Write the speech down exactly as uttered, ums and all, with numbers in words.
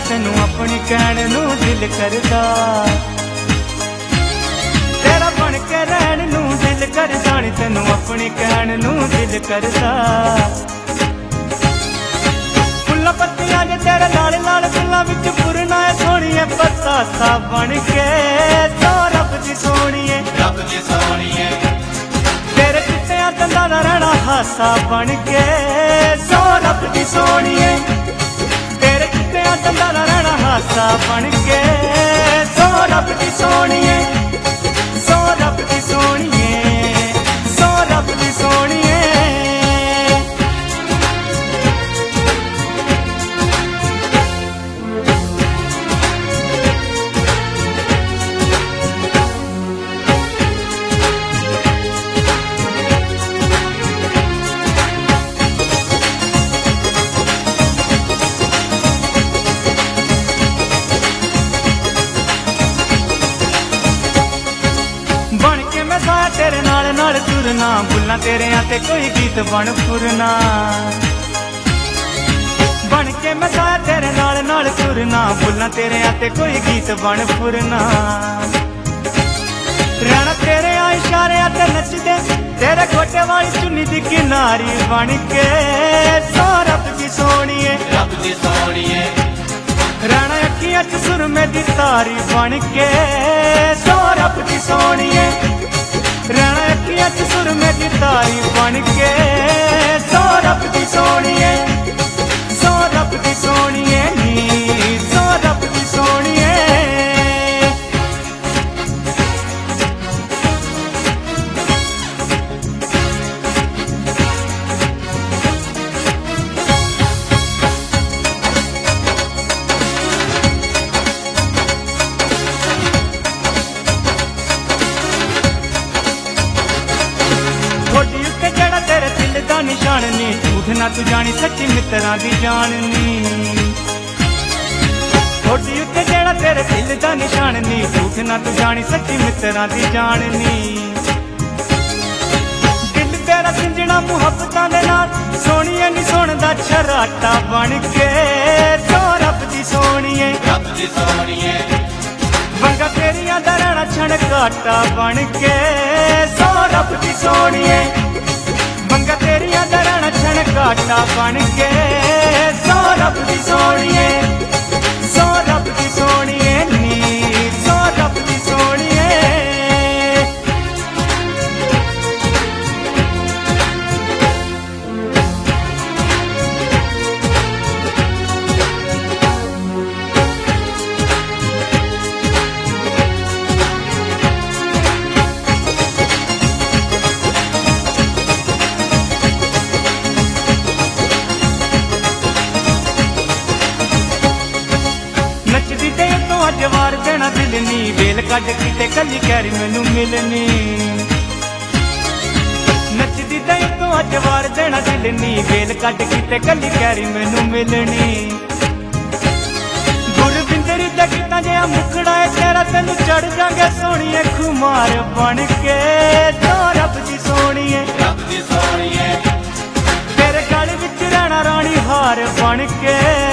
तेनू अपनी कहण नू दिल करदा, तेरा बन के रहन नू दिल करदा नी, तेनू अपनी कहण नू दिल करदा। फुल्लां पत्तियां जे तेरे लाल लाल फुल्लां विच पुरना है सोहणीए, बतासा बन के सो रब दी सोहणीए, रब दी सोहणीए। तेरे चिट्टियां दंदां दा रहना हासा बन के सो रब दी सोहणीए, तेरे चिट्टियां दंदां दा रहना हासा बन के सो रब दी सोहणीए, सो रब दी सोहणीए, सो रब दी सोहणीए। बन के मैं साया तेरे नाल नाल तुरना, बुल्लां तेरियां ते कोई गीत बन फुरना। बन के मैं साया तेरे नाल नाल तुरना, बुल्लां तेरियां ते कोई गीत बन फुरना। रहना तेरे आ इशारे ते नचदे, तेरे गोटे वाली चुन्नी दी किनारी बन के सो रब दी सोहणीए, रब दी सोहणीए। रहना अखियां च सुरमे दी तारी बन के सो रब दी सोहणीए, रहना अखियां च सुरमे दी तारी बन के सो रब दी सोहणीए, सो रब दी सोहणीए नी, सो रब दी सोहणीए। थोड़ी उत्ते जेड़ा तेरे दिल दा निशान नी, झूठ ना तू जानी सच्ची मित्तरां दी जान नी। थोड़ी उत्ते जेड़ा तेरे दिल दा निशान नी, झूठ ना तू जानी सच्ची मित्तरां दी जान नी। दिल तेरा सिंजना मुहब्बतां दे नाल, सोहणीए नी सोहणदा छराटा बन के सो रब दी सोहणीए, रब दी सोहणीए। वंगा तेरियां दा रहना छण घाटा बन के सो रब दी सोहणीए, वंगा तेरियां दा रहना छण घाटा बन के सो रब दी सोहणीए, सो रब दी सोहणीए नी, सो रब दी सोहणीए। नचदी ते तो अज वार देना दिल नी, वेल कट किते कली कैरी मैनू मिलनी। नचदी ते तो अज वार देना दिल नी, वेल कट किते कली कैरी मैनू मिलनी। गुरविंदर दा गीतां जिहा मुखड़ा है तेरा, तेनू चढ़ जांगे सोहणीए खुमार बन के सो रब दी सोहणीए, रब दी सोहणीए। तेरे गल विच रहना रानी हार बन के